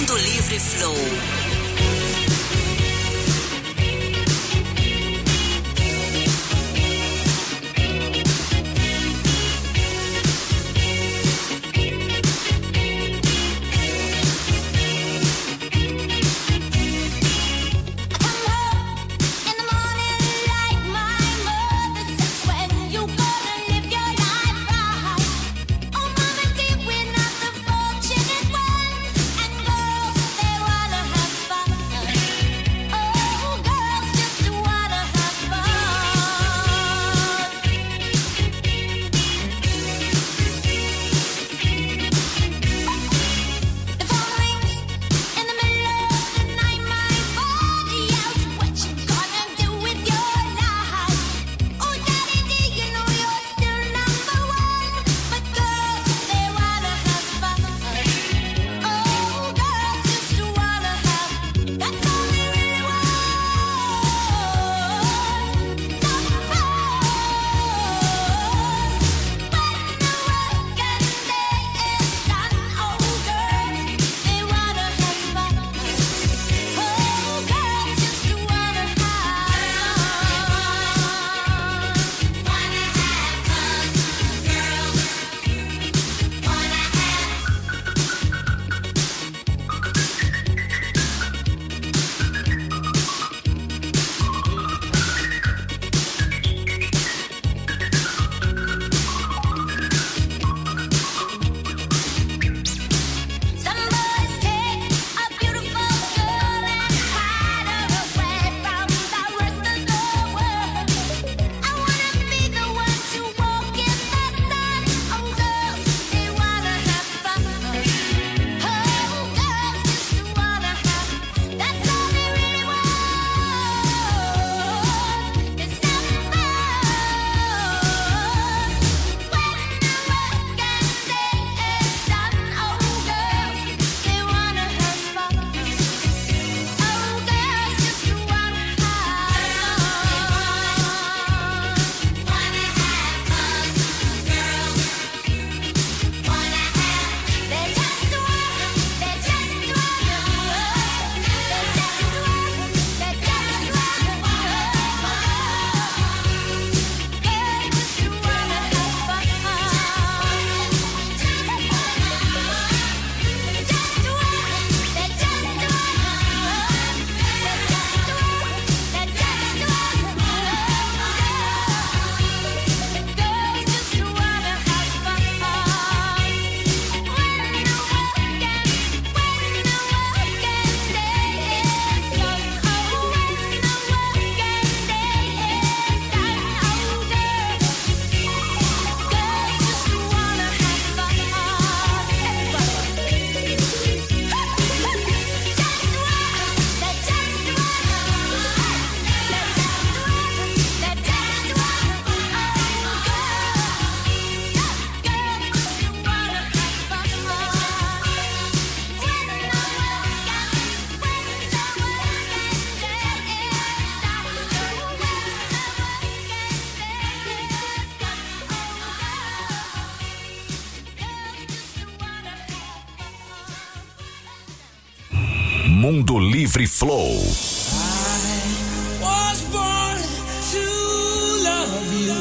Mundo Livre Flow. Mundo Livre Flow. I was born to love you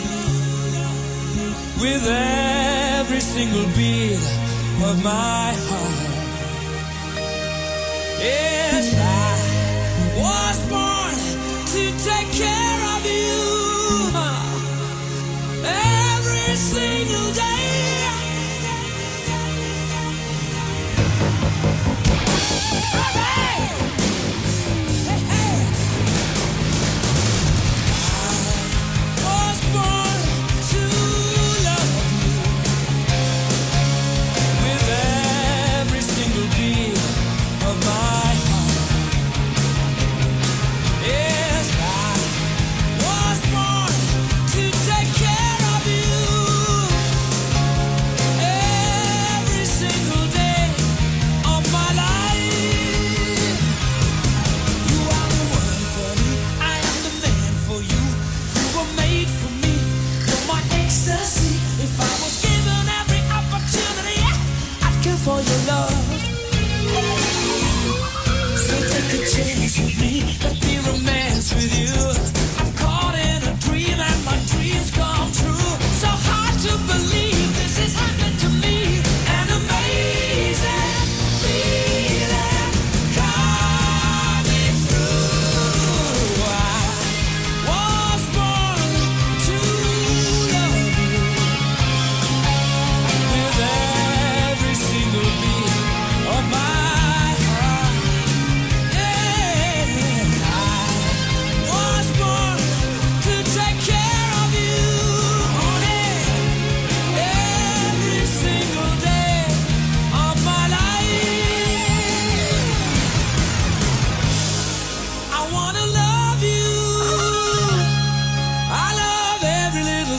with every single beat of my heart. Yes, I was born to take care of you every single day.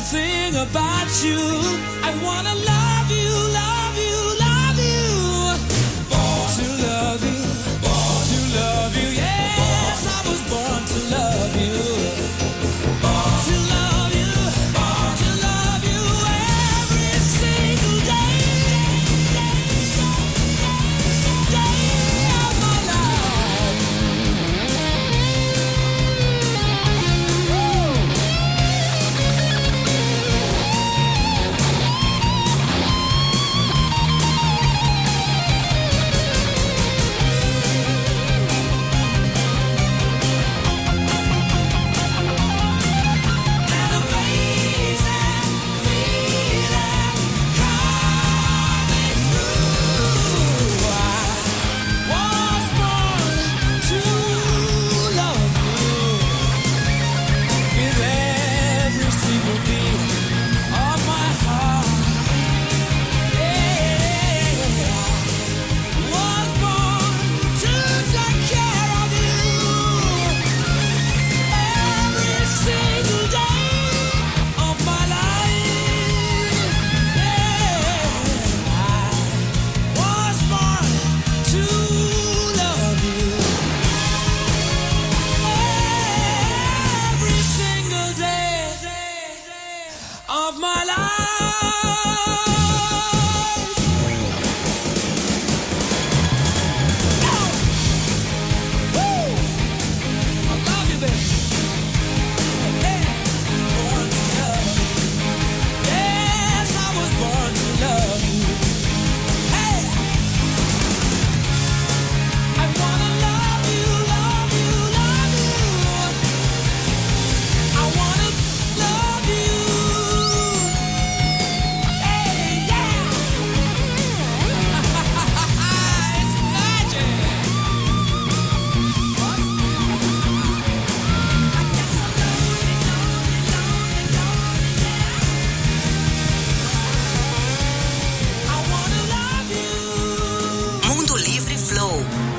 everything about you. I wanna love you, love you, love you. Born to love you, born to love you. Yes, I was born to love you. Born to love you, born to love you every single day, day of my life. Of my life. Go! Woo! I love you, baby. Yeah. Born to love you. Yes, I was born to love you. Hey! I wanna love you, love you, love you. I wanna love you. Mundo Livre Flow.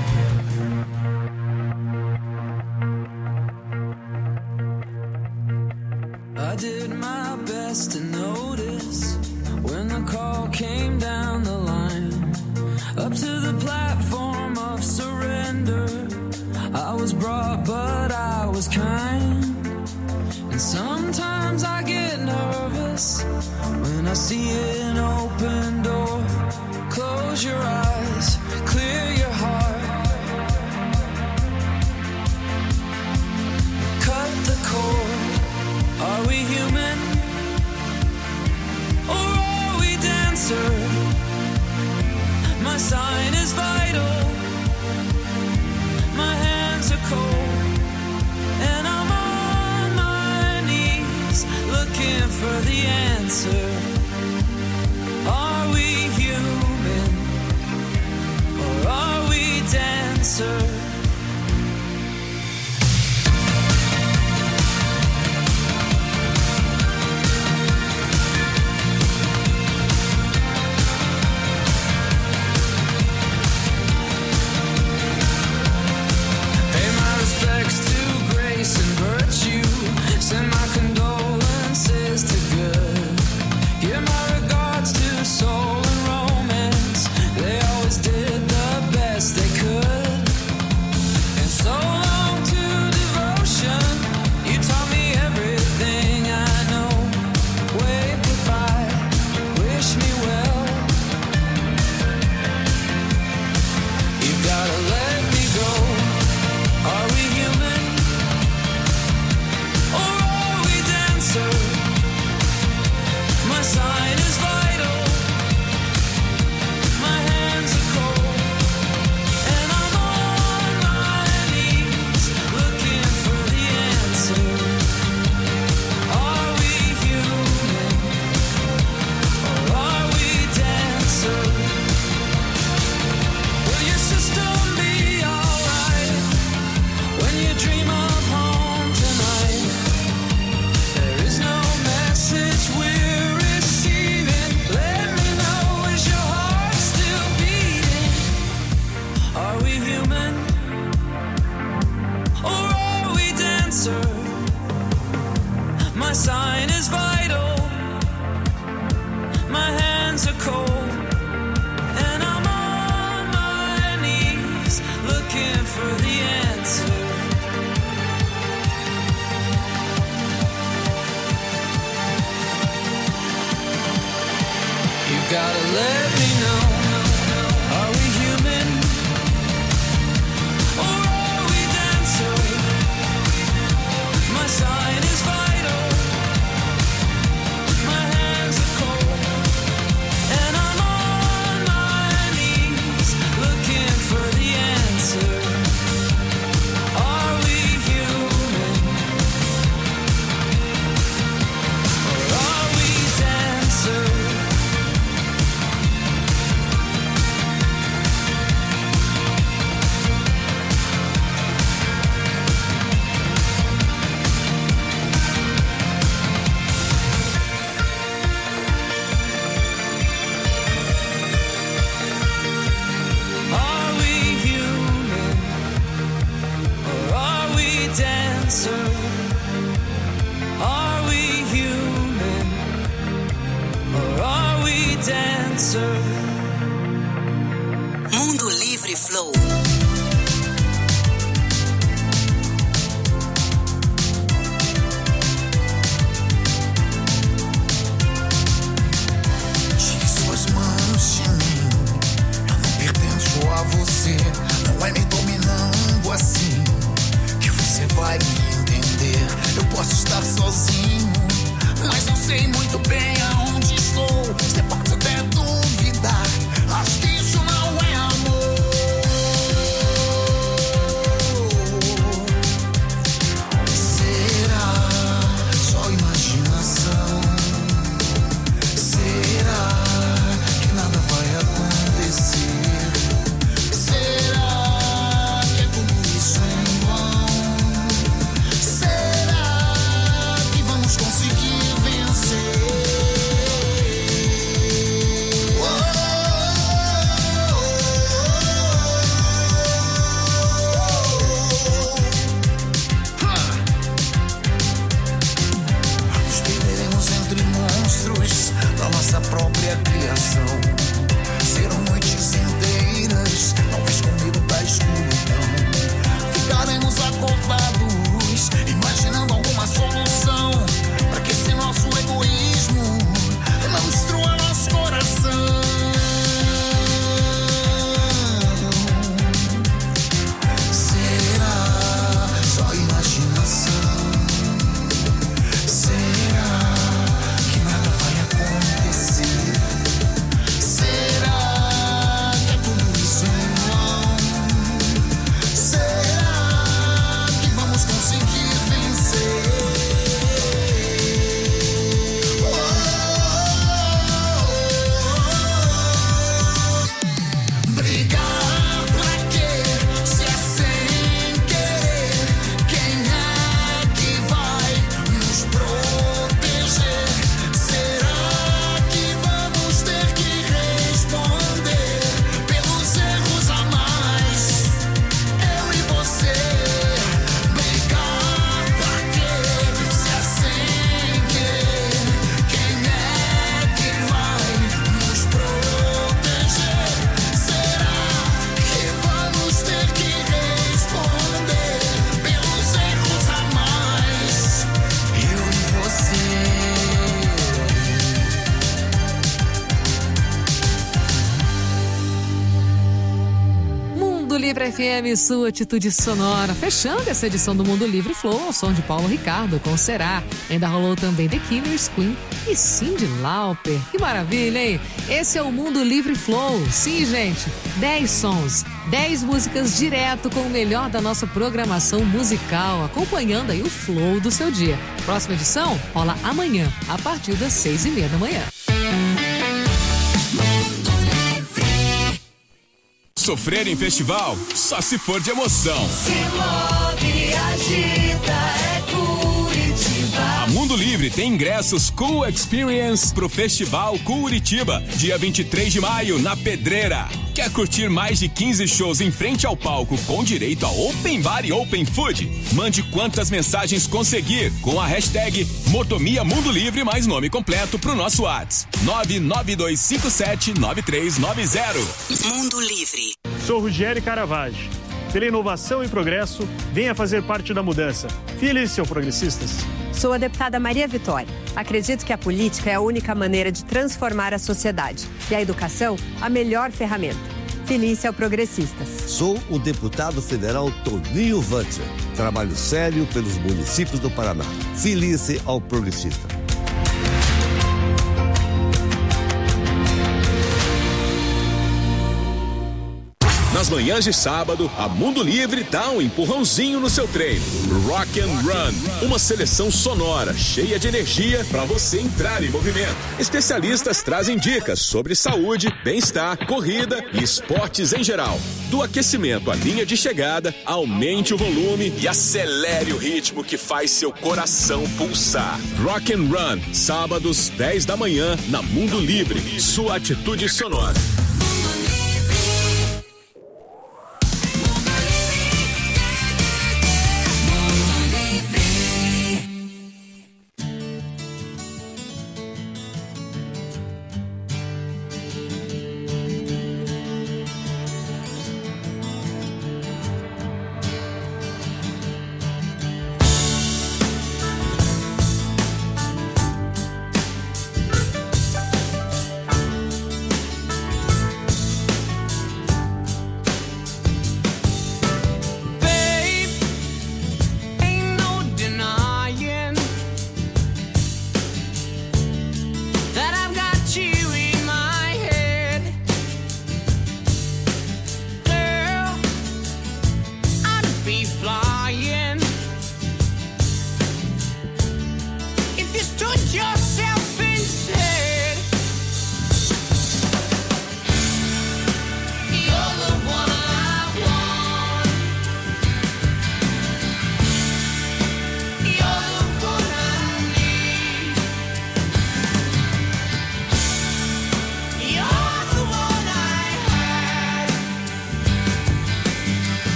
I did my best to notice when the call came down the line, up to the platform of surrender. I was brought, but I was kind. And sometimes I get nervous when I see an open door. Close your eyes, clear your heart, cut the cord. Are we human or are we dancer? My sign is vital, my hands are cold, and I'm on my knees looking for the answer. Are we human or are we dancer? Pay my respects to grace and virtue. Send my condolences to good. Give my regards to soul and romance. They always did the best they could. And so long to devotion. You taught me everything I know. Wave goodbye, wish me well. You've gotta let me go. Are we human or are we dancer? My sign is vital, my hands are cold, and I'm on my knees looking for the answer. Are we human or are we dancer? Will your system be alright when you dream of home tonight? There is no message we're receiving. Let me know, is your heart still beating? Are we human or are we dancer? My sign is vital, My hands are cold, and I'm on my knees looking for the answer. You gotta let me know, are we human or are we dancer? My sign is vital, my hands are cold, and I'm on my knees looking for the answer. Are we human or are we dancer? Are we human or are we dancer? Are we human or are we dancer? Mundo Livre Flow. Tire suas mãos de mim, eu não pertenço a você. Não é me dominando assim que você vai me entender. Eu posso estar sozinho, mas eu sei muito bem aonde estou. Você pode até duvidar, acho que isso não é amor. Será só imaginação? Será que nada vai acontecer? Será que é tudo isso em vão? Será que vamos conseguir vencer? Nos perderemos entre monstros da nossa própria criação. Serão noites inteiras, talvez com medo da escuridão. Ficaremos acordados, imaginando alguma solução para que esse nosso egoísmo não destrua nosso coração. Será só imaginação? Será que nada vai acontecer? Será que é tudo isso em vão? Será que vamos conseguir vencer? Brigar pra quê? Se é sem querer, quem é que vai nos proteger? Será que vamos ter que responder pelos erros a mais? Eu e você. Brigar pra quê? Se é sem querer, quem é que vai nos proteger? Será que vamos ter que responder pelos erros a mais? Eu e você. Mundo Livre FM, sua atitude sonora. Fechando essa edição do Mundo Livre Flow, ao som de Paulo Ricardo com Será. Ainda rolou também The Killers, Queen e Cyndi Lauper. Que maravilha, hein? Esse é o Mundo Livre Flow. Sim, gente, 10 sons, 10 músicas direto com o melhor da nossa programação musical, acompanhando aí o flow do seu dia. Próxima edição rola amanhã, a partir das 6:30 da manhã. Sofrer em festival só se for de emoção. Se move, agita, é Curitiba. A Mundo Livre tem ingressos Cool Experience pro Festival Curitiba, dia 23 de maio, na Pedreira. Quer curtir mais de 15 shows em frente ao palco com direito a Open Bar e Open Food? Mande quantas mensagens conseguir com a hashtag Motomia Mundo Livre mais nome completo pro nosso WhatsApp 992579390. Mundo Livre. Sou Ruggeri Caravaggio. Pela inovação e progresso, venha fazer parte da mudança. Filie-se ao Progressistas. Sou a deputada Maria Vitória. Acredito que a política é a única maneira de transformar a sociedade e a educação a melhor ferramenta. Filie-se ao Progressistas. Sou o deputado federal Toninho Vantzer. Trabalho sério pelos municípios do Paraná. Filie-se ao Progressista. Nas manhãs de sábado, a Mundo Livre dá um empurrãozinho no seu treino. Rock and Run, uma seleção sonora, cheia de energia para você entrar em movimento. Especialistas trazem dicas sobre saúde, bem-estar, corrida e esportes em geral. Do aquecimento à linha de chegada, aumente o volume e acelere o ritmo que faz seu coração pulsar. Rock and Run, sábados, 10 da manhã, na Mundo Livre. Sua atitude sonora.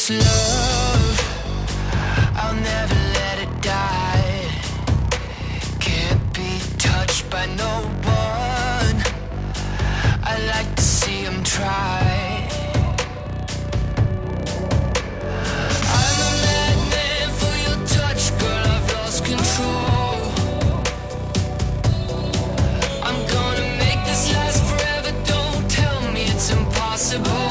this love, I'll never let it die. Can't be touched by no one. I like to see him try. I'm a madman for your touch, girl, I've lost control. I'm gonna make this last forever, don't tell me it's impossible.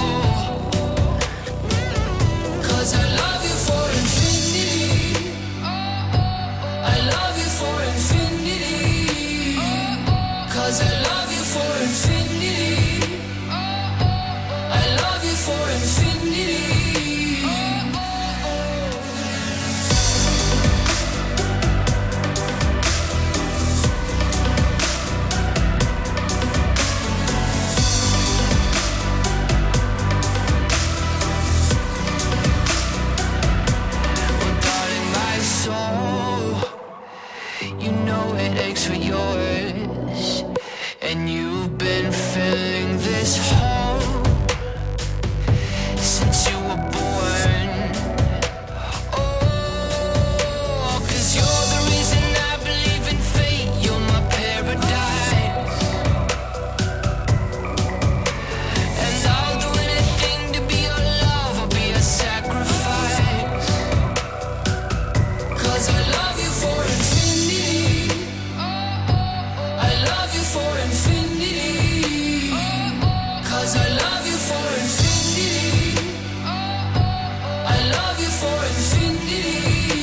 'Cause I love you for infinity. I love you for infinity. 'Cause I love you for infinity. I love you for infinity. Well, darling, my soul, you know it aches for yours. And you've been filling this hole since you were born. Oh, 'cause you're the reason I believe in fate. You're my paradise. And I'll do anything to be your love or be a sacrifice. 'Cause I love you for infinity. I love you for infinity. 'Cause I love you for infinity. I love you for infinity.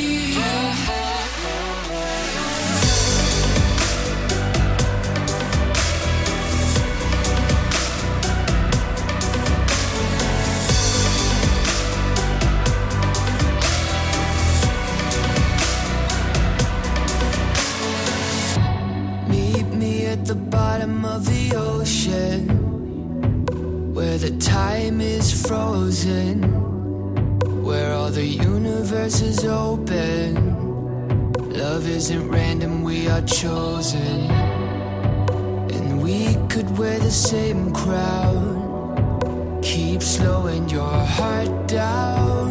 Meet me at the bottom of the ocean, where the time is frozen, where all the universe is open. Love isn't random, we are chosen. And we could wear the same crown. Keep slowing your heart down.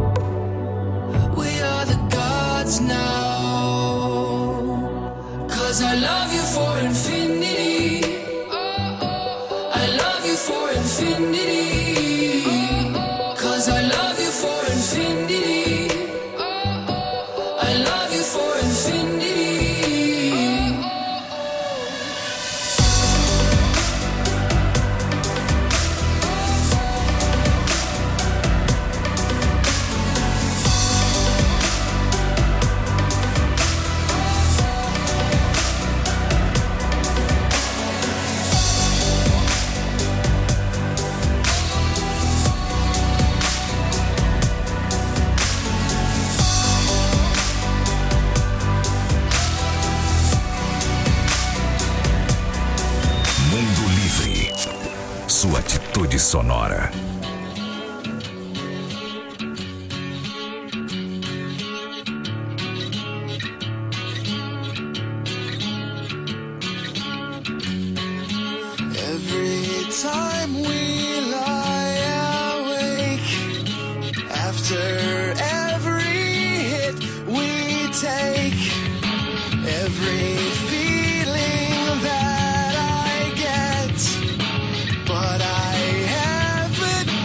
We are the gods now. 'Cause I love you for infinity. I love you for infinity. 'Cause I love you for infinity. I love you for infinity. Mundo Livre, sua atitude sonora. Every time we lie awake, after every hit we take, every feeling that I get, but I haven't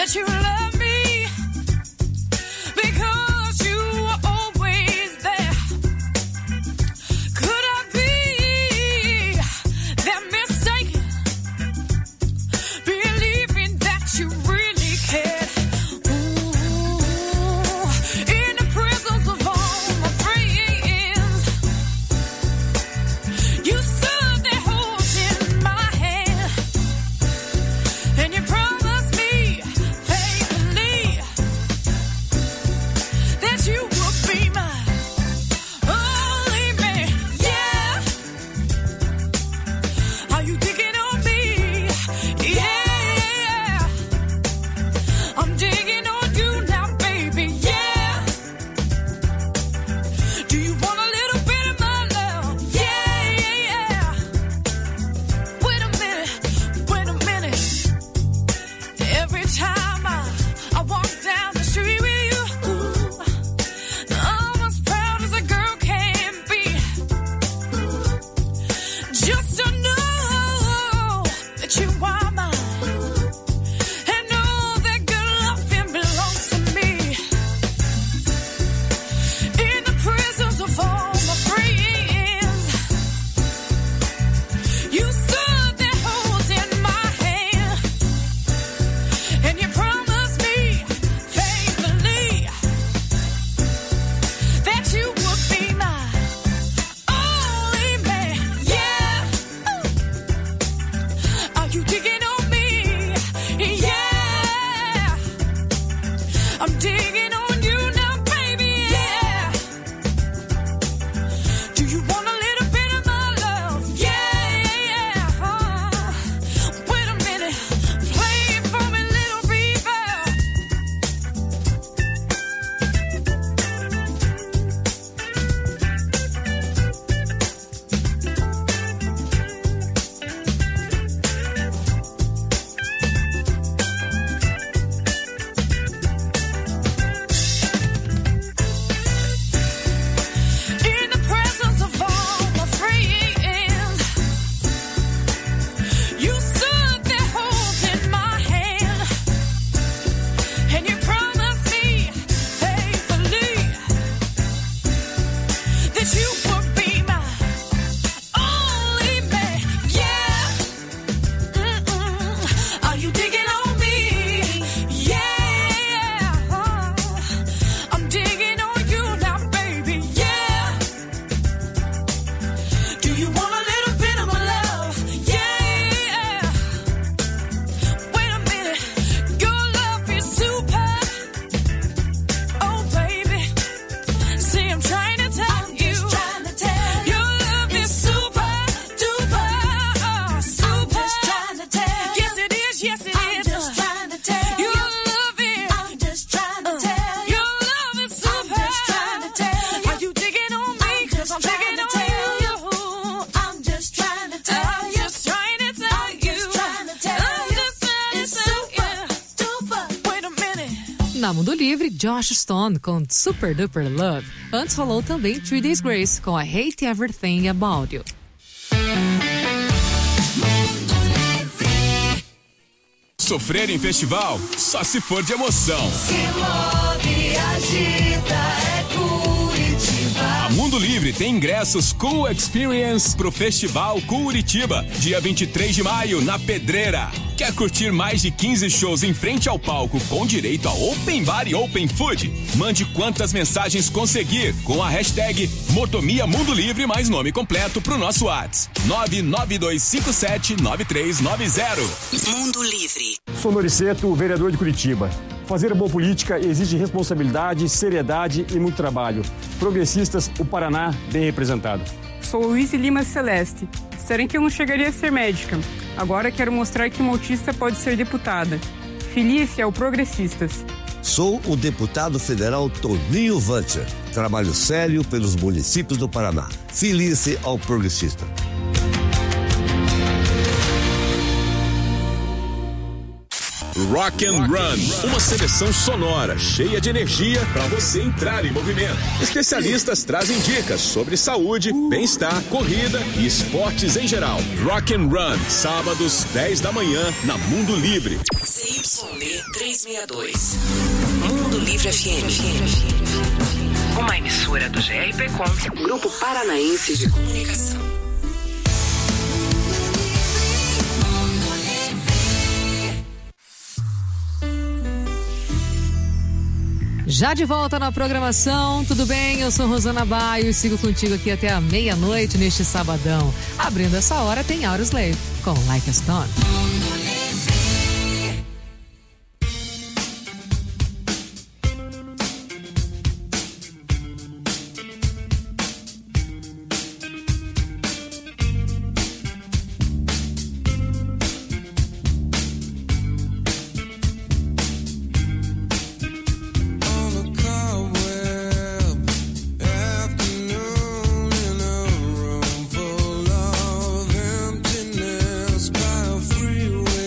that you love me because you were always there. Could I be that mistaken, believing that you really cared? Ooh, in the presence of all my friends, you stood there holding my hand, and you promised me faithfully that you would be mine, only me. Yeah, are you digging on me? Yeah, I'm digging on you now, baby. Yeah, do you want a little bit of my love? Yeah. Wait a minute. Every time I walk down the street with you, ooh, I'm as proud as a girl can be. Just to know that you are mine, and know that good loving belongs to me. In the presence of all my friends, you stood there holding my hand, and you promised me faithfully that you would be mine, only me. Yeah, are you digging on me? Yeah, I'm digging on you now, baby. Yeah, do you want a little bit of my love? Yeah. Wait a minute, play it for me, little Reba. In the presence of all my friends, you stood there holding my hand, and you promised me faithfully that you would be mine, only me. Yeah, are you digging on me? Yeah, I'm digging on you now, baby. Yeah, do you want a little bit of my love? Yeah, wait a minute, your love is super. Oh, baby, see, I'm trying to tell you, your love is super duper, super. Yes, it is. Your love is super. Are you digging on me? 'Cause I'm digging on you. I'm just trying to tell you. I'm just trying to tell you. Wait a minute. Na Mundo Livre, Josh Stone com Super Duper Love. Antes rolou também 3 Days Grace com I Hate Everything About You. Sofrer em festival só se for de emoção. Se move, agita, é Curitiba. A Mundo Livre tem ingressos Cool Experience pro Festival Curitiba, dia 23 de maio, na Pedreira. Quer curtir mais de 15 shows em frente ao palco com direito a Open Bar e Open Food? Mande quantas mensagens conseguir com a hashtag Motomia Mundo Livre mais nome completo pro nosso WhatsApp 992579390. Mundo Livre. Sou Noriceto, vereador de Curitiba. Fazer boa política exige responsabilidade, seriedade e muito trabalho. Progressistas, o Paraná bem representado. Sou Luiz Lima Celeste. Disseram que eu não chegaria a ser médica. Agora quero mostrar que uma autista pode ser deputada. Filie-se ao Progressistas. Sou o deputado federal Toninho Vancher. Trabalho sério pelos municípios do Paraná. Filie-se ao Progressista. Rock and Run, uma seleção sonora cheia de energia para você entrar em movimento. Especialistas trazem dicas sobre saúde, bem-estar, corrida e esportes em geral. Rock and Run, sábados 10 da manhã na Mundo Livre. CYD 362. Mundo Livre FM. Uma emissora do GRPcom, Grupo Paranaense de Comunicação. Já de volta na programação, tudo bem? Eu sou Rosana Baio e sigo contigo aqui até a meia-noite neste sabadão. Abrindo essa hora tem Audioslave com Like a Stone. Freeway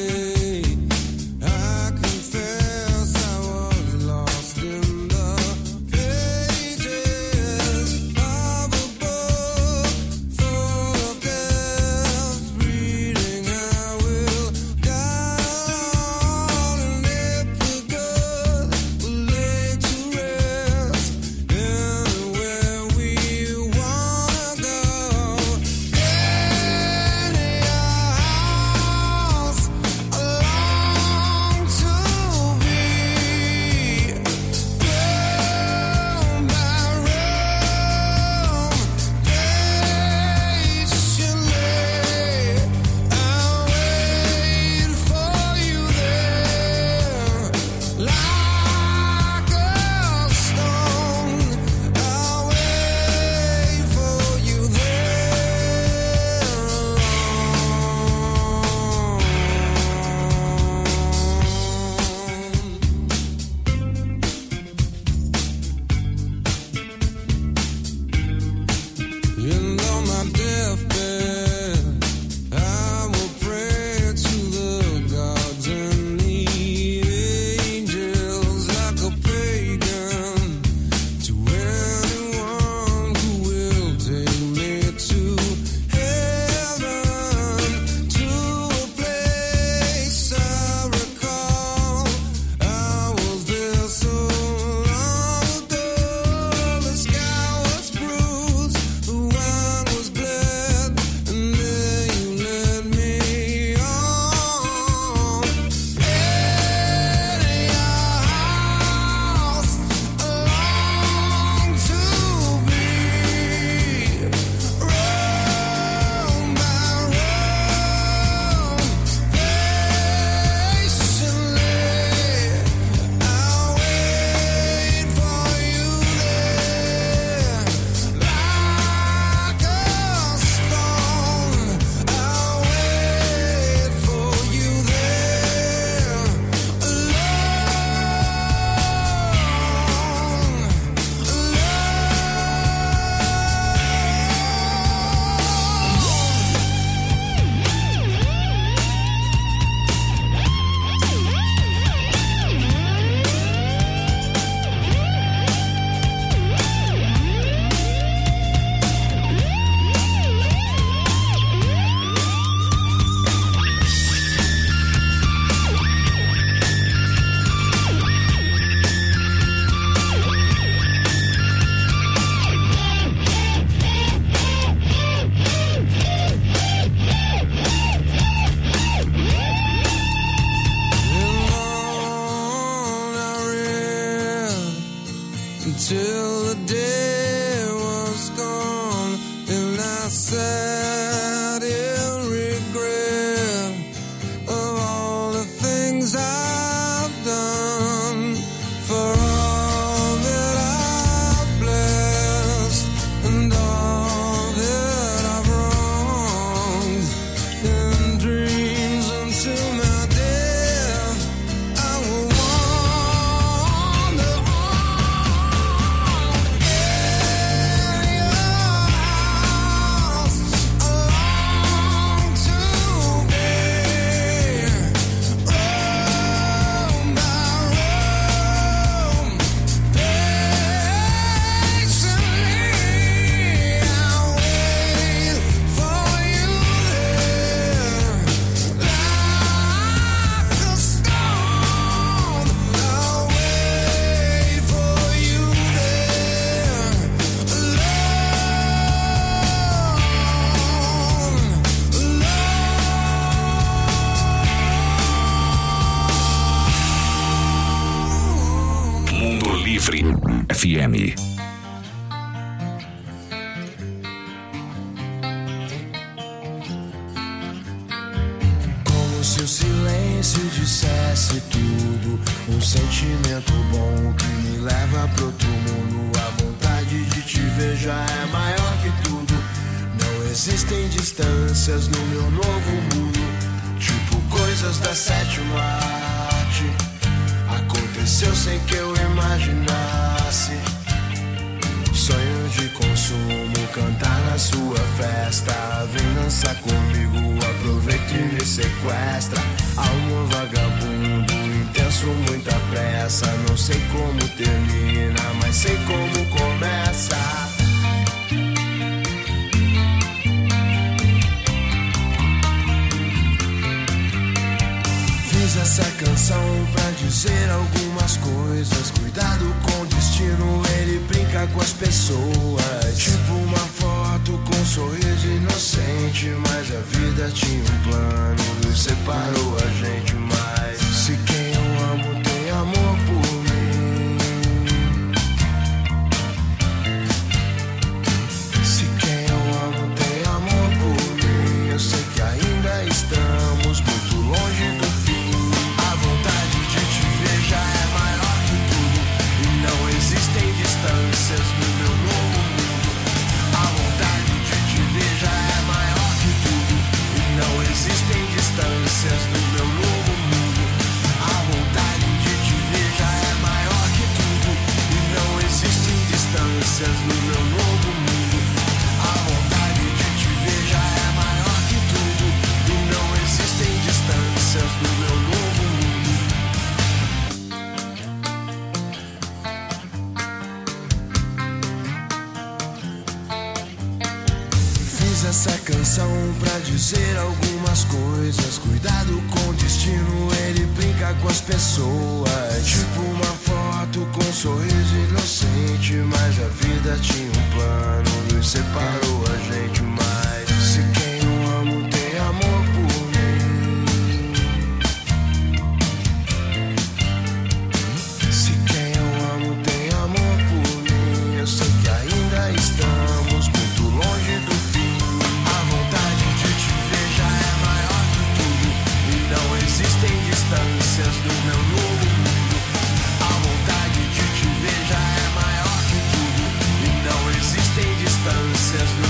FM. Como se o silêncio dissesse tudo, um sentimento bom que me leva pro outro mundo. A vontade de te ver já é maior que tudo. Não existem distâncias no meu novo mundo, tipo coisas da sétima arte. Aconteceu sem que eu imaginasse. Sonho de consumo, cantar na sua festa. Vem dançar comigo, aproveita e me sequestra. Amor vagabundo, intenso, muita pressa. Não sei como termina, mas sei como começa. Fiz essa canção pra dizer algumas coisas. Cuidado com o destino, ele brinca com as pessoas. Tipo uma foto com um sorriso inocente, mas a vida tinha um plano e separou a gente mais. Se quem eu amo tem amor por mim, se quem eu amo tem amor por mim, eu sei que ainda estamos muito longe do fim. A vontade de te ver já é maior que tudo, e não existem distâncias no meu novo mundo. A vontade de te ver já é maior que tudo, e não existem distâncias no meu novo mundo. A vontade de te ver já é maior que tudo, e não existem distâncias no meu novo mundo. A vontade de te ver já é maior que tudo, e não existem distâncias no meu novo mundo. Fiz essa canção pra dizer algumas coisas. Cuidado com o destino, ele brinca com as pessoas. Tipo uma foto com um sorriso inocente, mas a vida tinha um plano e separou a gente mais. Se quem eu amo tem amor por mim, se quem eu amo tem amor por mim, eu sei que ainda estamos muito longe do fim. A vontade de te ver já é maior que tudo, e não existem distâncias no meu novo mundo. A vontade de te ver já é maior que tudo, e não existem distâncias no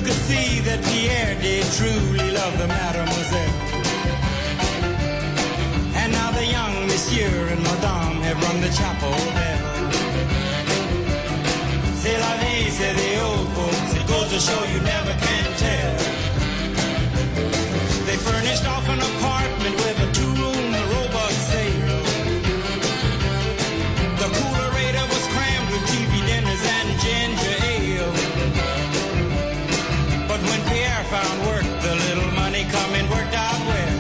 could see that Pierre did truly love the mademoiselle. And now the young monsieur and madame have rung the chapel bell. C'est la vie, say the old folks, it goes to show you never can tell. They furnished off an apartment with a two-room robot sale. The coolerator was crammed with TV dinners and ginger ale. But when Pierre found work, the little money coming worked out well.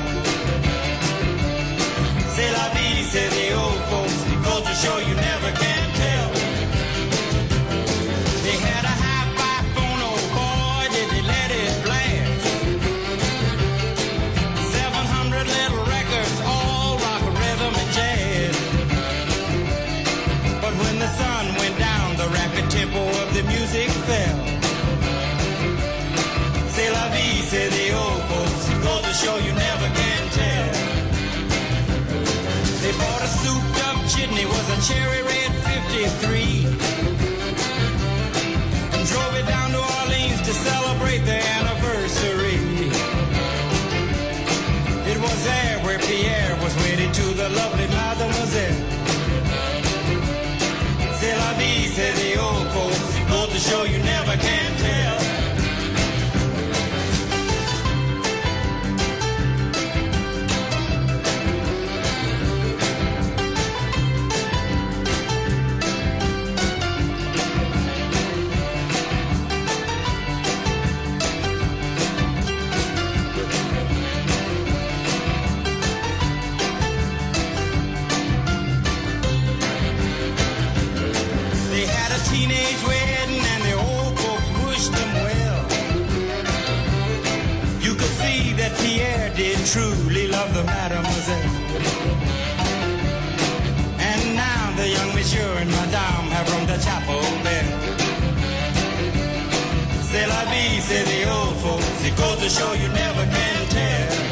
C'est la vie, say the old folks, it goes to show you never can tell. They had a hi-fi phone, oh boy, did they let it blast. 700 little records, all rock, rhythm, and jazz. But when the sun went down, the rapid tempo of the music fell. C'est la vie, say the old folks, it goes to show you never can tell. They bought a souped-up jitney, was a cherry red 53. And drove it down to Orleans to celebrate their anniversary. It was there where Pierre was wedded to the lovely mademoiselle. C'est la vie, say the old folks, it goes to show you never can tell. Teenage wedding and the old folks wished them well. You could see that Pierre did truly love the mademoiselle. And now the young monsieur and madame have rung the chapel bell. C'est la vie, say the old folks, it goes to show you never can tell.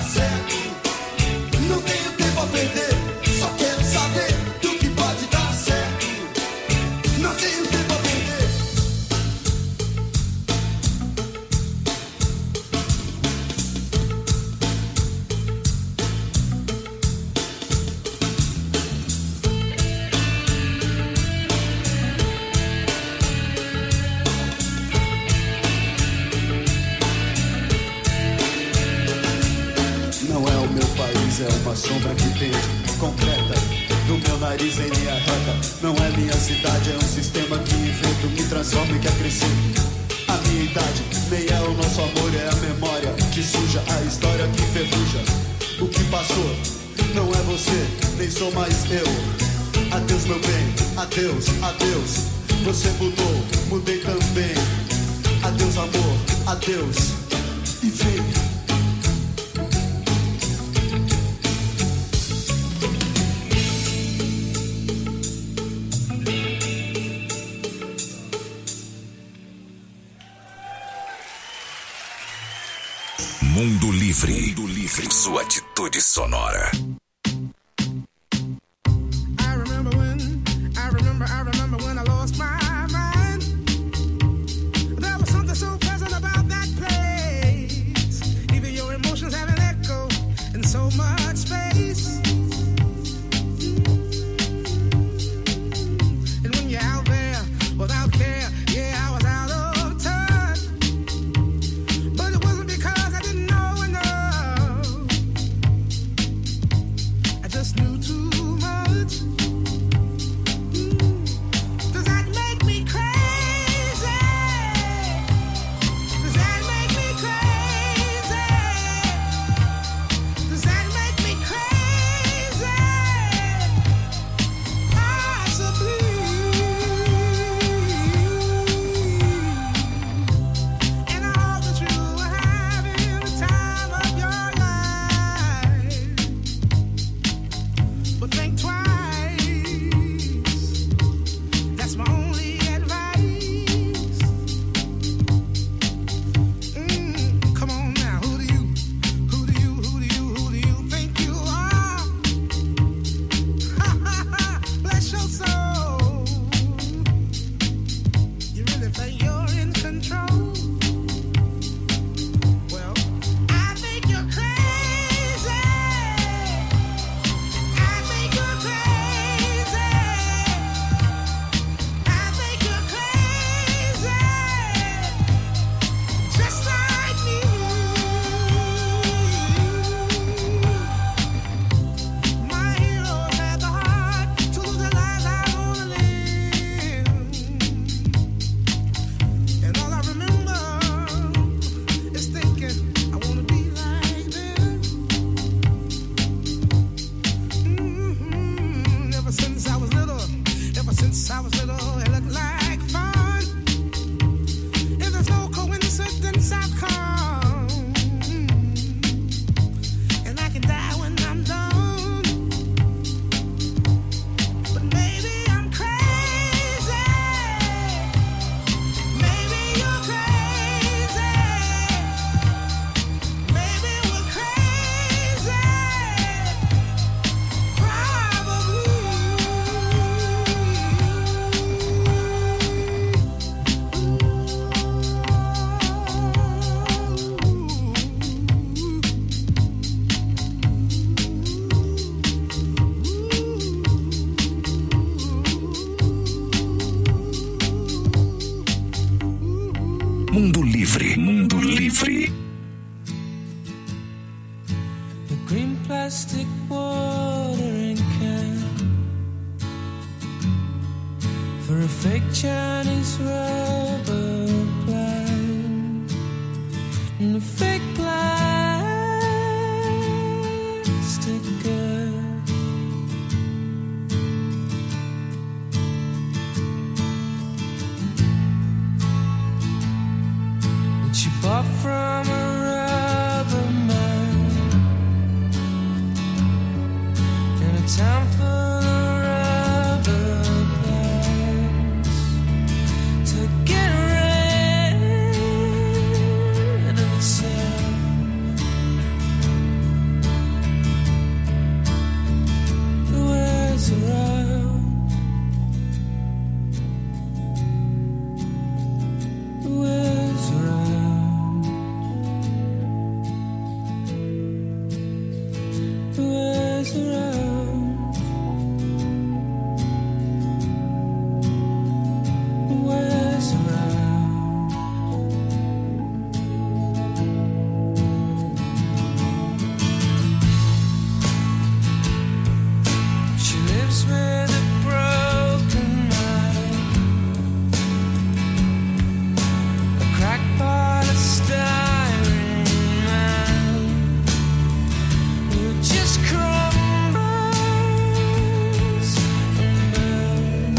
Não tenho tempo a perder, só quero saber do que pode dar certo. país é uma sombra que pende, concreta, do meu nariz em linha reta. Não é minha cidade, é um sistema que invento, me transforma e que acrescento. A minha idade nem é o nosso amor, é a memória que suja, a história que enferruja. O que passou não é você, nem sou mais eu. Adeus meu bem, adeus, adeus. Você mudou, mudei também. Adeus amor, adeus. E vem. Mundo Livre. Mundo Livre. Sua atitude sonora. Mundo Livre. Mundo Livre. The green plastic watering can for a fake Chinese rubber plant and a fake plastic girl. She bought from a rubber man in a town full of rubber plants to get rid of itself. The words around, the words around. just crumbles and burns.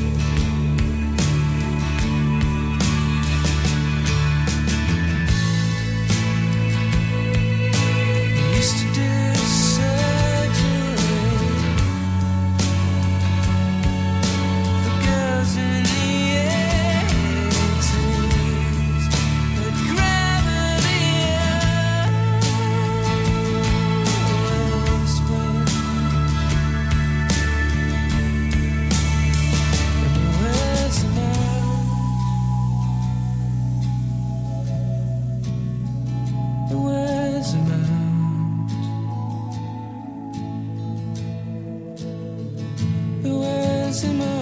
Used to do surgery for girls in the 80s, but gravity elsewhere. And where's the mouse? Where's the mouse? Where's the mouse?